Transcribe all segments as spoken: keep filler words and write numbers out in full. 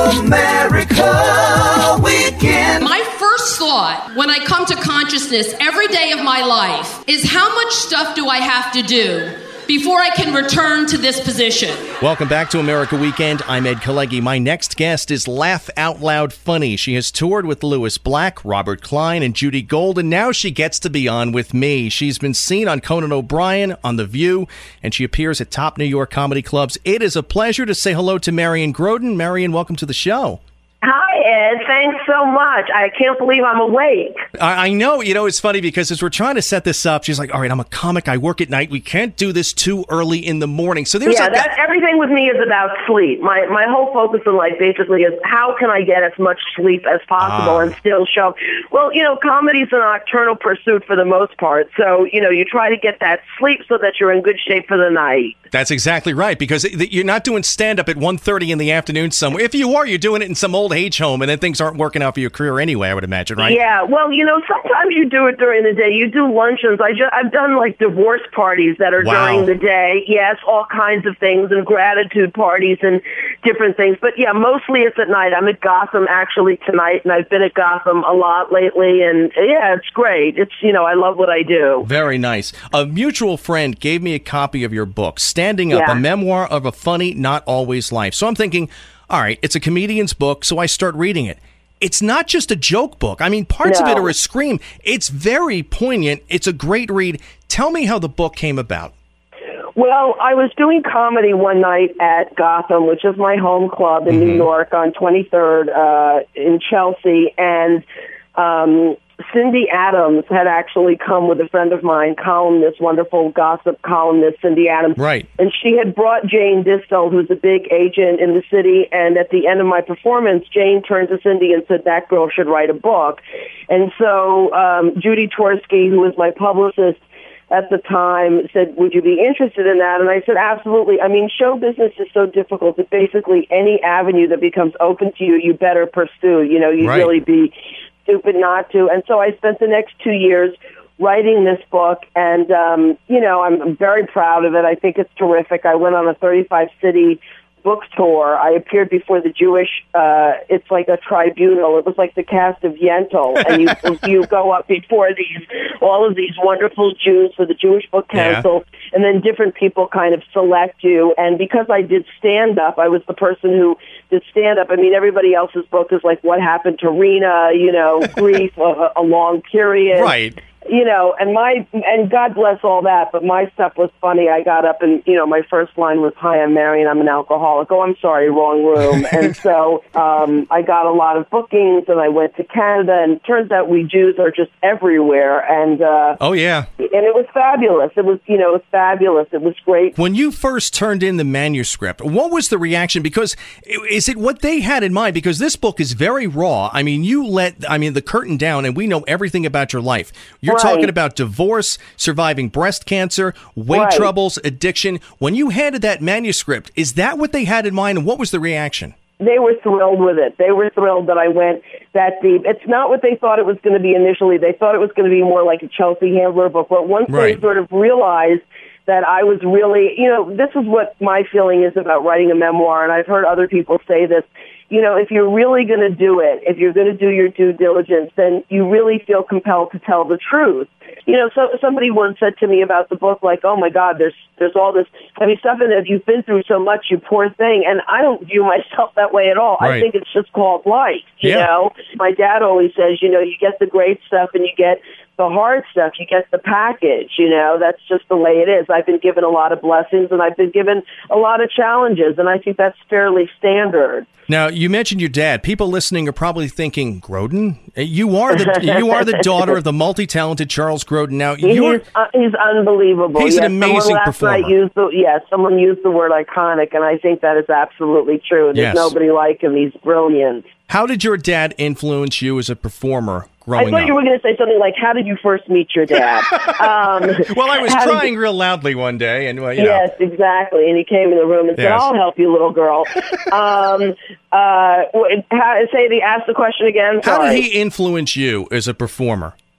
America Weekend. My first thought when I come to consciousness every day of my life is how much stuff do I have to do before I can return to this position. Welcome back to America Weekend. I'm Ed Kalegi. My next guest is Laugh Out Loud Funny. She has toured with Lewis Black, Robert Klein, and Judy Gold, and now she gets to be on with me. She's been seen on Conan O'Brien, on The View, and she appears at top New York comedy clubs. It is a pleasure to say hello to Marion Groden. Marion, welcome to the show. Hi, Ed. Thanks so much. I can't believe I'm awake. I, I know. You know, it's funny because as we're trying to set this up, she's like, all right, I'm a comic. I work at night. We can't do this too early in the morning. So there's yeah, like that, that- everything with me is about sleep. My my whole focus in life basically is how can I get as much sleep as possible Ah. and still show. Well, you know, comedy's a nocturnal pursuit for the most part. So, you know, you try to get that sleep so that you're in good shape for the night. That's exactly right, because you're not doing stand-up at one thirty in the afternoon somewhere. If you are, you're doing it in some old age home, and then things aren't working out for your career anyway, I would imagine, right? Yeah, well, you know, sometimes you do it during the day. You do luncheons. I just, I've done, like, divorce parties that are Wow. during the day. Yes, all kinds of things, and gratitude parties and different things. But, yeah, mostly it's at night. I'm at Gotham, actually, tonight, and I've been at Gotham a lot lately, and, yeah, it's great. It's, you know, I love what I do. Very nice. A mutual friend gave me a copy of your book, Standing Up, Yeah. a memoir of a funny, not always life. So I'm thinking, all right, it's a comedian's book, so I start reading it. It's not just a joke book. I mean, parts of No. it are a scream. It's very poignant. It's a great read. Tell me how the book came about. Well, I was doing comedy one night at Gotham, which is my home club in Mm-hmm. New York, on twenty-third uh, in Chelsea, and um, Cindy Adams had actually come with a friend of mine, columnist, wonderful gossip columnist, Cindy Adams. Right. And she had brought Jane Distel, who's a big agent in the city, and at the end of my performance, Jane turned to Cindy and said, that girl should write a book. And so um, Judy Torsky, who was my publicist at the time, said, would you be interested in that? And I said, absolutely. I mean, show business is so difficult that basically any avenue that becomes open to you, you better pursue. You know, you'd Right. really be stupid not to. And so I spent the next two years writing this book, and, um, you know, I'm, I'm very proud of it. I think it's terrific. I went on a thirty-five city book tour. I appeared before the Jewish, uh, it's like a tribunal. It was like the cast of Yentl, and you you go up before these, all of these wonderful Jews for the Jewish Book Yeah. Council, and then different people kind of select you. And because I did stand-up, I was the person who did stand-up. I mean, everybody else's book is like, what happened to Rena, you know, grief, a, a long period. Right. You know, and my, and God bless all that, but my stuff was funny. I got up and, you know, my first line was, hi, I'm Marion, I'm an alcoholic. Oh, I'm sorry, wrong room. And so um, I got a lot of bookings, and I went to Canada, and it turns out we Jews are just everywhere. And, uh, Oh, yeah. and it was fabulous. It was, you know, it was fabulous. It was great. When you first turned in the manuscript, what was the reaction? Because is it what they had in mind? Because this book is very raw. I mean, you let, I mean, the curtain down, and we know everything about your life. You're Right. talking about divorce, surviving breast cancer, weight Right. troubles, addiction. When you handed that manuscript, is that what they had in mind, and what was the reaction? They were thrilled with it. They were thrilled that I went that deep. It's not what they thought it was going to be initially. They thought it was going to be more like a Chelsea Handler book. But once Right. they sort of realized that I was really, you know, this is what my feeling is about writing a memoir, and I've heard other people say this. You know, if you're really going to do it, if you're going to do your due diligence, then you really feel compelled to tell the truth. You know, so somebody once said to me about the book, like, oh, my God, there's there's all this heavy stuff in it. You've been through so much, you poor thing. And I don't view myself that way at all. Right. I think it's just called life, you Yeah. know. My dad always says, you know, you get the great stuff and you get the hard stuff. You get the package, you know. That's just the way it is. I've been given a lot of blessings, and I've been given a lot of challenges, and I think that's fairly standard. Now, you mentioned your dad. People listening are probably thinking, Groden? You are the you are the daughter of the multi-talented Charles Groden. Now, you're He's, uh, he's unbelievable. He's an yes, amazing someone last performer. Night used the, yes, someone used the word iconic, and I think that is absolutely true. There's Yes. nobody like him. He's brilliant. How did your dad influence you as a performer I growing thought up? you were going to say something like, how did you first meet your dad? um, Well, I was how did crying you- real loudly one day, and well, you know. Yes, exactly. And he came in the room and said, Yes. I'll help you, little girl. um, uh, wh- how, say the, ask the question again. How Sorry. did he influence you as a performer?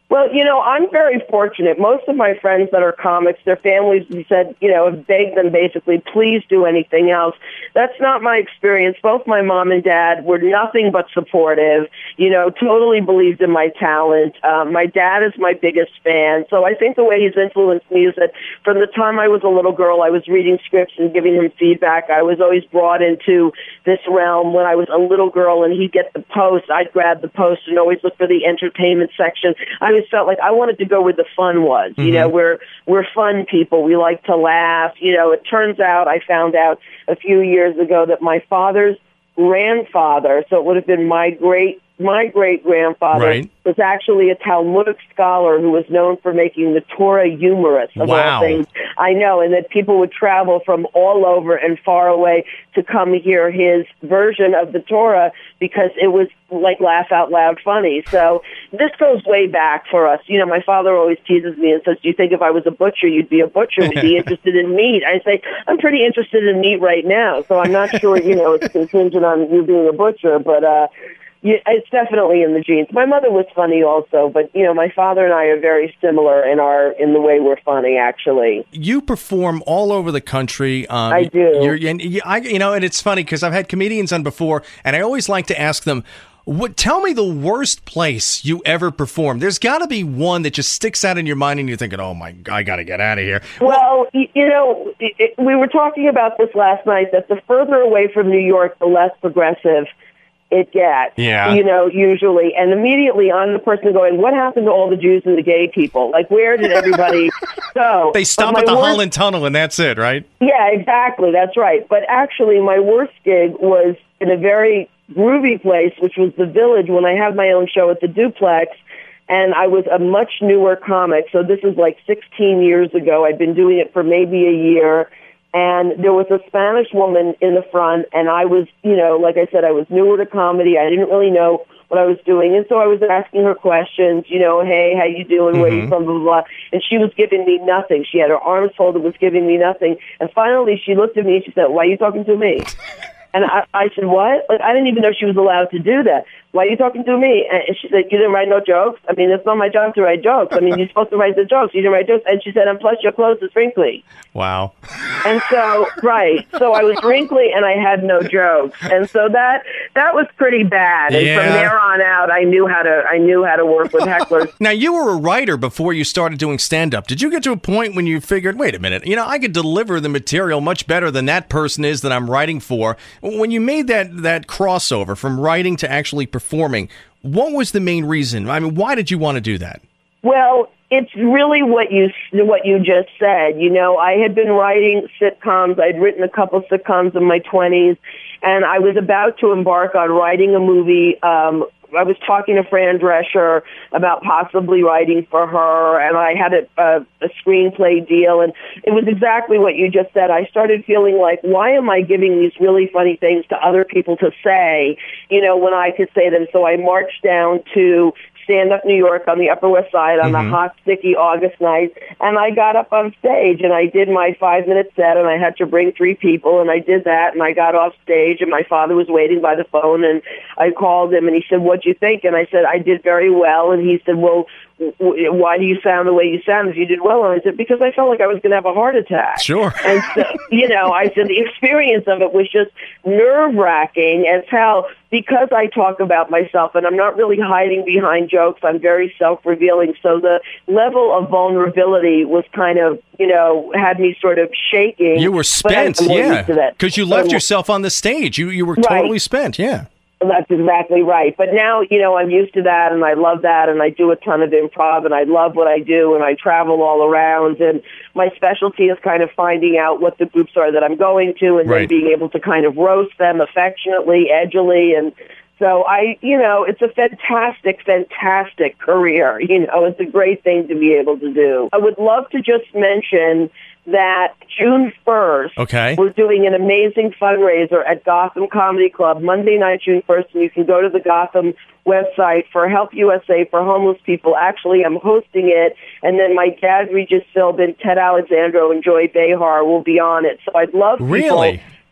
Well, you know, I'm very fortunate. Most of my friends that are comics, their families said, you know, have begged them basically, please do anything else. That's not my experience. Both my mom and dad were nothing but supportive, you know, totally believed in my talent. Um, my dad is my biggest fan. So I think the way he's influenced me is that from the time I was a little girl, I was reading scripts and giving him feedback. I was always brought into this realm when I was a little girl, and he'd get the post. I'd grab the post and always look for the entertainment section. I always felt like I wanted to go where the fun was. Mm-hmm. You know, we're we're fun people. We like to laugh. You know, it turns out I found out a few years ago that my father's grandfather, so it would have been my great my great grandfather, right, was actually a Talmudic scholar who was known for making the Torah humorous of wow. all things. I know, and that people would travel from all over and far away to come hear his version of the Torah because it was like laugh out loud funny. So this goes way back for us. You know, my father always teases me and says, do you think if I was a butcher, you'd be a butcher? Would you be interested in meat? I say, I'm pretty interested in meat right now, so I'm not sure, you know, it's contingent on you being a butcher, but, uh, yeah, it's definitely in the genes. My mother was funny also, but, you know, my father and I are very similar in our in the way we're funny, actually. You perform all over the country. Um, I do. You're, and you, I, you know, and it's funny because I've had comedians on before, and I always like to ask them, what, tell me the worst place you ever performed. There's got to be one that just sticks out in your mind, and you're thinking, oh, my, I got to get out of here. Well, well you know, it, it, we were talking about this last night, that the further away from New York, the less progressive it gets, yeah. you know, usually. And immediately I'm the person going, what happened to all the Jews and the gay people? Like, where did everybody go? They stop at the worst... Holland Tunnel, and that's it, right? Yeah, exactly. That's right. But actually, my worst gig was in a very groovy place, which was the Village, when I had my own show at the Duplex. And I was a much newer comic. So this is like sixteen years ago. I'd been doing it for maybe a year. And there was a Spanish woman in the front, and I was, you know, like I said, I was newer to comedy. I didn't really know what I was doing. And so I was asking her questions, you know, hey, how you doing? Mm-hmm. Where are you from? Blah, blah, blah. And she was giving me nothing. She had her arms folded, was giving me nothing. And finally she looked at me and she said, why are you talking to me? And I, I said, what? Like, I didn't even know she was allowed to do that. Why are you talking to me? And she said, you didn't write no jokes? I mean, it's not my job to write jokes. I mean, you're supposed to write the jokes. You didn't write jokes. And she said, and plus your clothes is wrinkly. Wow. And so, right. So I was wrinkly and I had no jokes. And so that that was pretty bad. And yeah. from there on out, I knew how to I knew how to work with hecklers. Now, you were a writer before you started doing stand-up. Did you get to a point when you figured, wait a minute, you know, I could deliver the material much better than that person is that I'm writing for? When you made that, that crossover from writing to actually performing, what was the main reason? I mean, why did you want to do that? Well, it's really what you what you just said. You know, I had been writing sitcoms. I'd written a couple sitcoms in my twenties, and I was about to embark on writing a movie. Um, I was talking to Fran Drescher about possibly writing for her, and I had a, a, a screenplay deal, and it was exactly what you just said. I started feeling like, why am I giving these really funny things to other people to say, you know, when I could say them? So I marched down to Stand Up New York on the Upper West Side on mm-hmm. the hot, sticky August night, and I got up on stage, and I did my five-minute set, and I had to bring three people, and I did that, and I got off stage, and my father was waiting by the phone, and I called him, and he said, what'd you think? And I said, I did very well, and he said, well, w- why do you sound the way you sound if you did well? And I said, because I felt like I was going to have a heart attack. Sure. And so, you know, I said the experience of it was just nerve-wracking as hell, because I talk about myself, and I'm not really hiding behind jokes. I'm very self-revealing. So the level of vulnerability was kind of, you know, had me sort of shaking. You were spent, yeah, because you left so, yourself on the stage. You you were right. totally spent, yeah. That's exactly right. But now, you know, I'm used to that, and I love that, and I do a ton of improv, and I love what I do, and I travel all around, and my specialty is kind of finding out what the groups are that I'm going to, and right. then being able to kind of roast them affectionately, edgily, and so I, you know, it's a fantastic, fantastic career. You know, it's a great thing to be able to do. I would love to just mention that June first, okay. we're doing an amazing fundraiser at Gotham Comedy Club, Monday night, June first, and you can go to the Gotham website for Help U S A for homeless people. Actually, I'm hosting it, and then my dad, Regis Philbin, Ted Alexandro, and Joy Behar will be on it. So I'd love people really?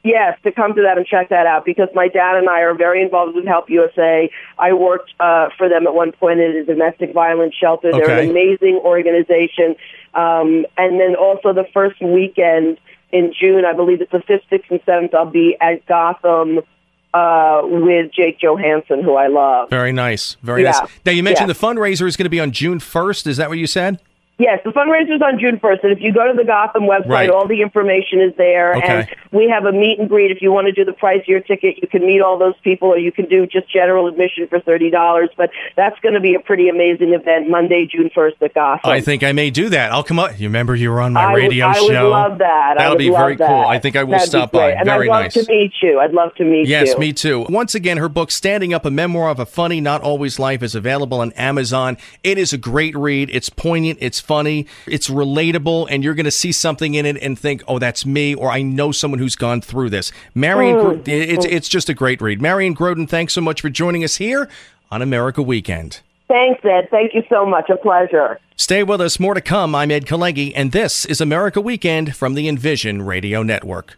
Yes, to come to that and check that out, because my dad and I are very involved with Help U S A. I worked uh, for them at one point at a domestic violence shelter. They're Okay. an amazing organization. Um, and then also the first weekend in June, I believe it's the fifth, sixth, and seventh, I'll be at Gotham uh, with Jake Johansson, who I love. Very nice. Very Yeah. nice. Now, you mentioned Yeah. the fundraiser is going to be on June first. Is that what you said? Yes, the fundraiser's on June first, and if you go to the Gotham website, Right. all the information is there, Okay. and we have a meet and greet. If you want to do the price of your ticket, you can meet all those people, or you can do just general admission for thirty dollars, but that's going to be a pretty amazing event, Monday, June first at Gotham. I think I may do that. I'll come up. You remember you were on my I would- radio I show? would love that. I That'll would be love very that. cool. I think I will That'd be stop by. great. And Very I'd love nice. to meet you. I'd love to meet Yes, you. me too. Once again, her book, Standing Up, A Memoir of a Funny, Not Always Life, is available on Amazon. It is a great read. It's poignant. It's funny. It's relatable. And you're going to see something in it and think, oh, that's me, or I know someone who's gone through this. Marion, Mm. Gro- it's, it's just a great read. Marion Groden, thanks so much for joining us here on America Weekend. Thanks, Ed. Thank you so much. A pleasure. Stay with us. More to come. I'm Ed Kalegi, and this is America Weekend from the Envision Radio Network.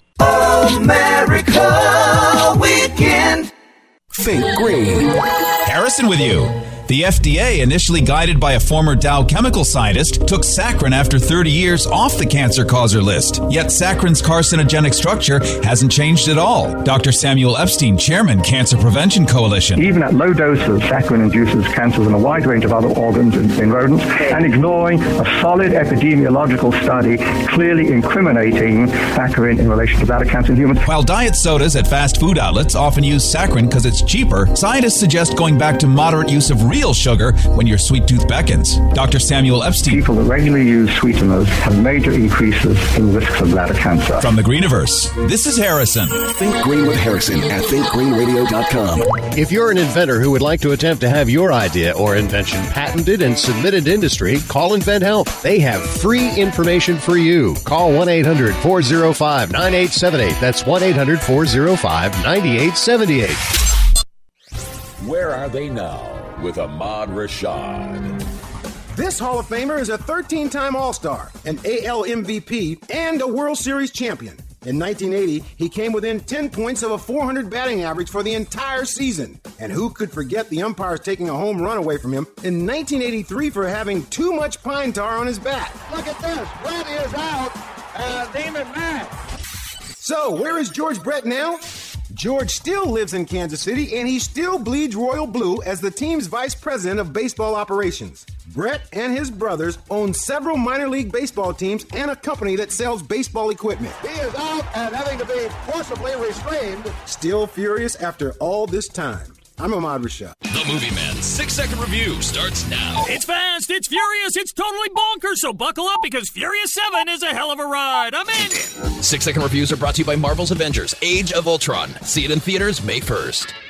America Weekend. Think Green. Harrison with you. The F D A, initially guided by a former Dow chemical scientist, took saccharin after thirty years off the cancer causer list. Yet saccharin's carcinogenic structure hasn't changed at all. Doctor Samuel Epstein, chairman, Cancer Prevention Coalition. Even at low doses, saccharin induces cancers in a wide range of other organs in, in rodents, and ignoring a solid epidemiological study clearly incriminating saccharin in relation to bladder cancer in humans. While diet sodas at fast food outlets often use saccharin because it's cheaper, scientists suggest going back to moderate use of real sugar when your sweet tooth beckons. Doctor Samuel Epstein. People that regularly use sweeteners have major increases in risks of bladder cancer. From the Greeniverse, this is Harrison. Think Green with Harrison at think green radio dot com. If you're an inventor who would like to attempt to have your idea or invention patented and submitted to industry, call Invent Help. They have free information for you. Call one eight hundred four oh five nine eight seven eight. That's one eight hundred four oh five nine eight seven eight. Where are they now? With Ahmad Rashad. This Hall of Famer is a thirteen-time All-Star, an A L M V P, and a World Series champion. In nineteen eighty, he came within ten points of a four hundred batting average for the entire season. And who could forget the umpires taking a home run away from him in nineteen eighty-three for having too much pine tar on his bat? Look at this. Brett is out. Uh, Damon Mack. So, where is George Brett now? George still lives in Kansas City, and he still bleeds royal blue as the team's vice president of baseball operations. Brett and his brothers own several minor league baseball teams and a company that sells baseball equipment. He is out and having to be forcibly restrained. Still furious after all this time. I'm Ahmad Rashad. The Movie Man six-second review starts now. It's fast, it's furious, it's totally bonkers, so buckle up because Furious seven is a hell of a ride. I'm in. Six-second reviews are brought to you by Marvel's Avengers: Age of Ultron. See it in theaters May first.